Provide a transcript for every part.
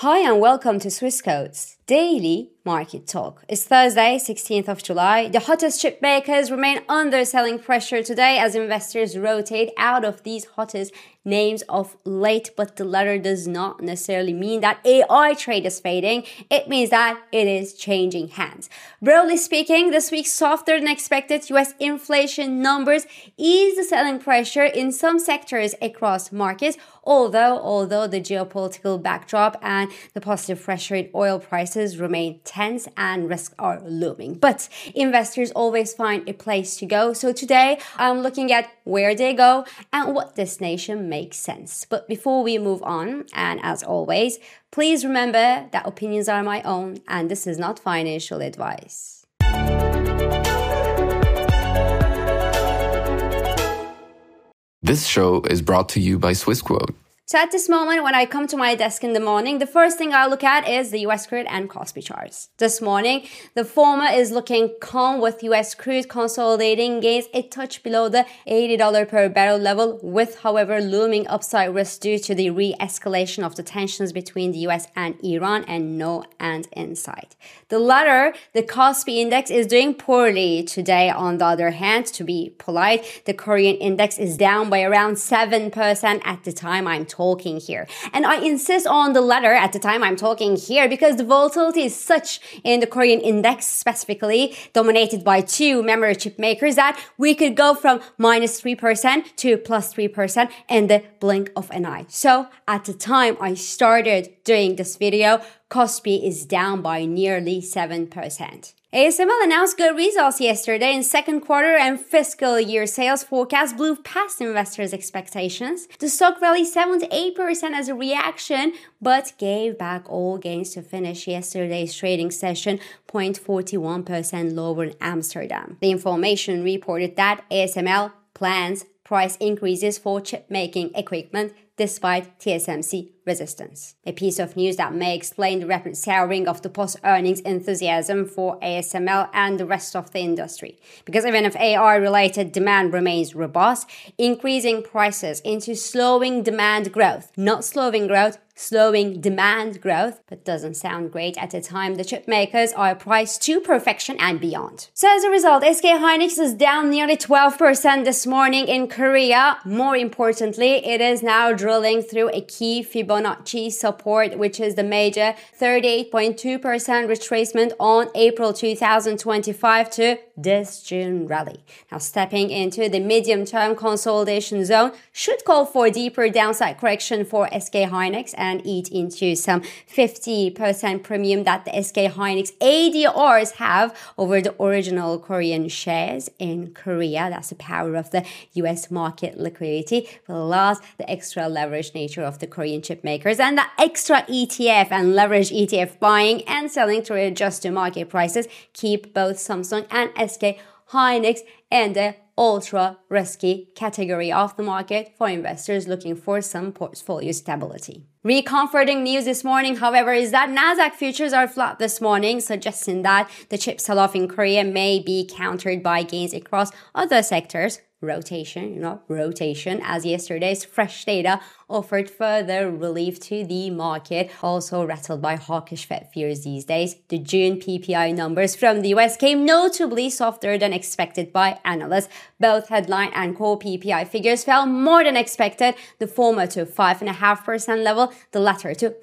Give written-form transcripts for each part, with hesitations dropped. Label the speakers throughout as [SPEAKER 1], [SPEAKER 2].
[SPEAKER 1] Hi and welcome to Swissquote's Daily Market Talk. It's Thursday, 16th of July. The hottest chip makers remain under selling pressure today as investors rotate out of these hottest names of late, but the latter does not necessarily mean that AI trade is fading. It means that it is changing hands. Broadly speaking, this week's softer than expected US inflation numbers ease the selling pressure in some sectors across markets, although the geopolitical backdrop and the positive pressure in oil prices remain tense and risks are looming. But investors always find a place to go. So today I'm looking at where they go and what destination makes sense. But before we move on, and as always, please remember that opinions are my own and this is not financial advice.
[SPEAKER 2] This show is brought to you by Swissquote.
[SPEAKER 1] So at this moment, when I come to my desk in the morning, the first thing I look at is the US crude and Kospi charts. This morning, the former is looking calm with US crude consolidating gains a touch below the $80 per barrel level, with, however, looming upside risk due to the re-escalation of the tensions between the US and Iran and no end in sight. The latter, the Kospi index, is doing poorly today. On the other hand, to be polite, the Korean index is down by around 7% at the time I'm talking here. And I insist on the latter at the time I'm talking here because the volatility is such in the Korean index, specifically dominated by two memory chip makers, that we could go from minus 3% to plus 3% in the blink of an eye. So at the time I started doing this video, Kospi is down by nearly 7%. ASML announced good results yesterday in second quarter, and fiscal year sales forecast blew past investors' expectations. The stock rallied 7 to 8% as a reaction, but gave back all gains to finish yesterday's trading session 0.41% lower in Amsterdam. The information reported that ASML plans price increases for chip-making equipment despite TSMC resistance. A piece of news that may explain the rapid souring of the post-earnings enthusiasm for ASML and the rest of the industry. Because even if AI-related demand remains robust, increasing prices into slowing demand growth, not slowing growth, slowing demand growth, but doesn't sound great at a time the chip makers are priced to perfection and beyond. So as a result, SK Hynix is down nearly 12% this morning in Korea. More importantly, it is now drilling through a key Fibonacci support, which is the major 38.2% retracement on April 2025 to this June rally. Now stepping into the medium-term consolidation zone should call for a deeper downside correction for SK Hynix and eat into some 50% premium that the SK Hynix ADRs have over the original Korean shares in Korea. That's the power of the US market liquidity, plus the extra leverage nature of the Korean chip makers and the extra ETF and leverage ETF buying and selling to adjust to market prices keep both Samsung and SK Hynix in the ultra risky category of the market for investors looking for some portfolio stability. Recomforting news this morning, however, is that Nasdaq futures are flat this morning, suggesting that the chip sell-off in Korea may be countered by gains across other sectors. Rotation, as yesterday's fresh data offered further relief to the market, also rattled by hawkish Fed fears these days. The June PPI numbers from the US came notably softer than expected by analysts. Both headline and core PPI figures fell more than expected, the former to 5.5% level, the latter to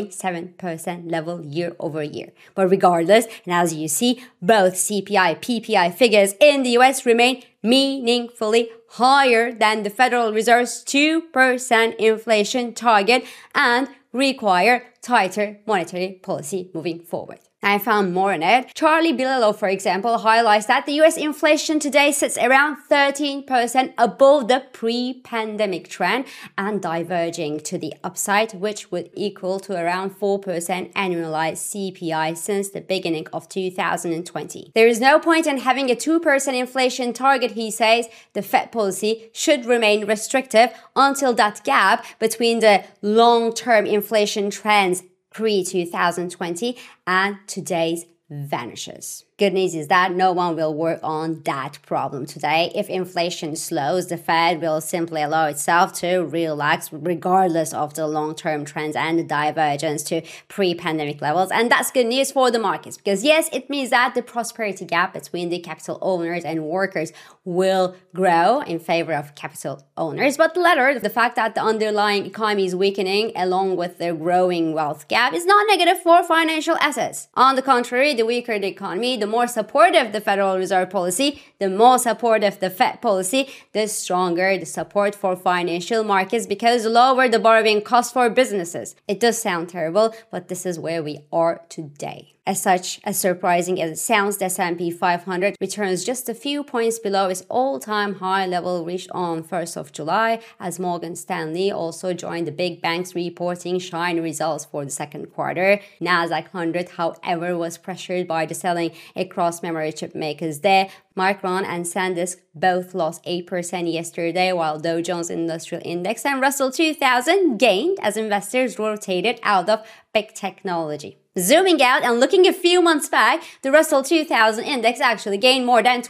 [SPEAKER 1] 4.7% level year over year. But regardless, and as you see, both CPI, PPI figures in the US remain meaningfully higher than the Federal Reserve's 2% inflation target and require tighter monetary policy moving forward. I found more on it. Charlie Bilello, for example, highlights that the US inflation today sits around 13% above the pre-pandemic trend and diverging to the upside, which would equal to around 4% annualized CPI since the beginning of 2020. There is no point in having a 2% inflation target, he says. The Fed policy should remain restrictive until that gap between the long-term inflation trends pre-2020 and today's vanishes. Good news is that no one will work on that problem today. If inflation slows, the Fed will simply allow itself to relax regardless of the long-term trends and the divergence to pre-pandemic levels. And that's good news for the markets because yes, it means that the prosperity gap between the capital owners and workers will grow in favor of capital owners. But the latter, the fact that the underlying economy is weakening along with the growing wealth gap is not negative for financial assets. On the contrary, the weaker the economy, the more supportive the Federal Reserve policy, the more supportive the Fed policy, the stronger the support for financial markets because the lower the borrowing cost for businesses. It does sound terrible, but this is where we are today. As such, as surprising as it sounds, the S&P 500 returns just a few points below its all-time high level reached on 1st of July, as Morgan Stanley also joined the big banks reporting shiny results for the second quarter. Nasdaq 100, however, was pressured by the selling across memory chip makers there. Micron and SanDisk both lost 8% yesterday, while Dow Jones Industrial Index and Russell 2000 gained as investors rotated out of big technology. Zooming out and looking a few months back, the Russell 2000 index actually gained more than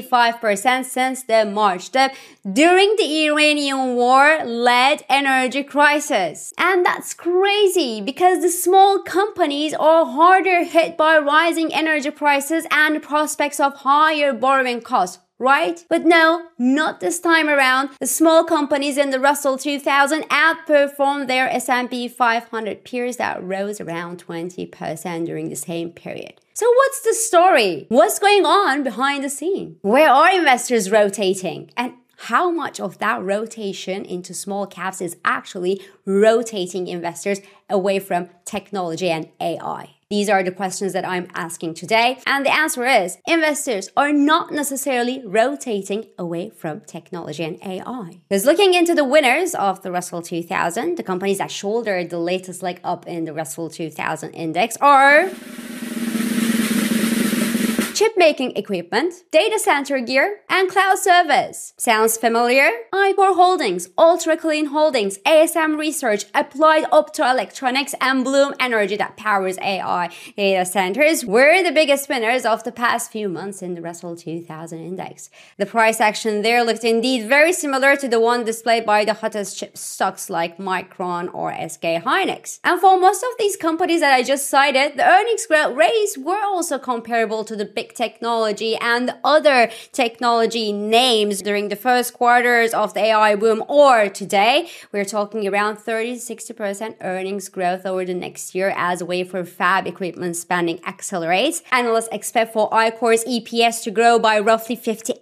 [SPEAKER 1] 25% since the March dip during the Iranian war-led energy crisis. And that's crazy because the small companies are harder hit by rising energy prices and prospects of higher borrowing costs. Right? But no, not this time around. The small companies in the Russell 2000 outperformed their S&P 500 peers that rose around 20% during the same period. So what's the story? What's going on behind the scene? Where are investors rotating? And how much of that rotation into small caps is actually rotating investors away from technology and AI? These are the questions that I'm asking today. And the answer is, investors are not necessarily rotating away from technology and AI. Because looking into the winners of the Russell 2000, the companies that shouldered the latest leg up in the Russell 2000 index are chip-making equipment, data center gear, and cloud service. Sounds familiar? Ichor Holdings, Ultra Clean Holdings, ASM Research, Applied Optoelectronics, and Bloom Energy that powers AI data centers were the biggest winners of the past few months in the Russell 2000 index. The price action there looked indeed very similar to the one displayed by the hottest chip stocks like Micron or SK Hynix. And for most of these companies that I just cited, the earnings growth rates were also comparable to the big technology and other technology names during the first quarters of the AI boom, or today we're talking around 30-60% earnings growth over the next year as wafer fab equipment spending accelerates. Analysts expect for Ichor's EPS to grow by roughly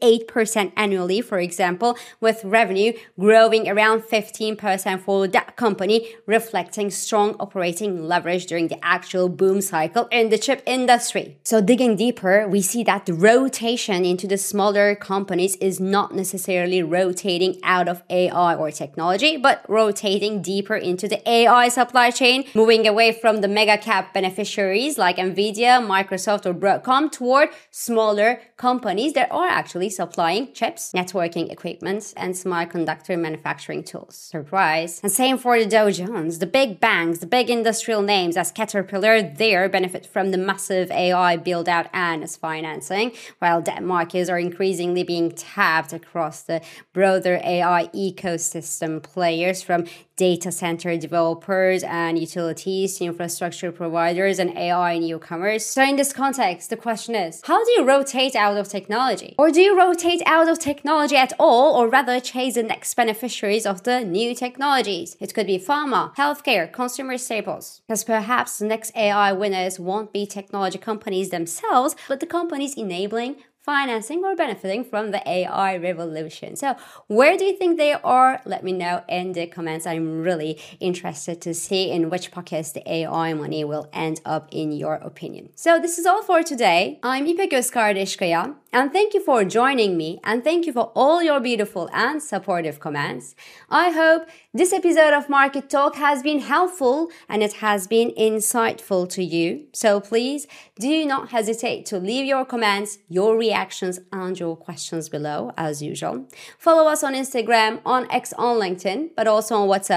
[SPEAKER 1] 58% annually, for example, with revenue growing around 15% for that company, reflecting strong operating leverage during the actual boom cycle in the chip industry. So digging deeper, we see that the rotation into the smaller companies is not necessarily rotating out of AI or technology, but rotating deeper into the AI supply chain, moving away from the mega cap beneficiaries like Nvidia, Microsoft, or Broadcom toward smaller companies that are actually supplying chips, networking equipment, and semiconductor manufacturing tools. Surprise. And same for the Dow Jones. The big banks, the big industrial names as Caterpillar there benefit from the massive AI build-out and its financing, while debt markets are increasingly being tapped across the broader AI ecosystem players, from data center developers and utilities to infrastructure providers and AI newcomers. So in this context, the question is, how do you rotate out of technology? Or do you rotate out of technology at all, or rather chase the next beneficiaries of the new technologies? It could be pharma, healthcare, consumer staples. Because perhaps the next AI winners won't be technology companies themselves, but the companies enabling, financing, or benefiting from the AI revolution. So where do you think they are? Let me know in the comments. I'm really interested to see in which pockets the AI money will end up in your opinion. So this is all for today. I'm İpek Özkardeşkaya, and thank you for joining me, and thank you for all your beautiful and supportive comments. I hope this episode of Market Talk has been helpful and it has been insightful to you. So please do not hesitate to leave your comments, your reactions, and your questions below as usual. Follow us on Instagram, on X, on LinkedIn, but also on WhatsApp,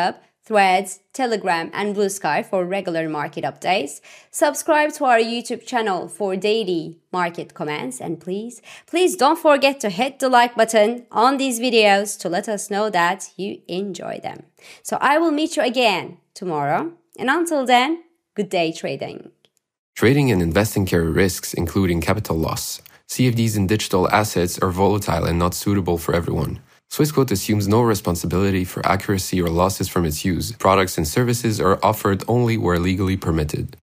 [SPEAKER 1] Threads, Telegram, and Blue Sky for regular market updates. Subscribe to our YouTube channel for daily market comments. And please don't forget to hit the like button on these videos to let us know that you enjoy them. So I will meet you again tomorrow. And until then, good day trading.
[SPEAKER 2] Trading and investing carry risks, including capital loss. CFDs in digital assets are volatile and not suitable for everyone. Swissquote assumes no responsibility for accuracy or losses from its use. Products and services are offered only where legally permitted.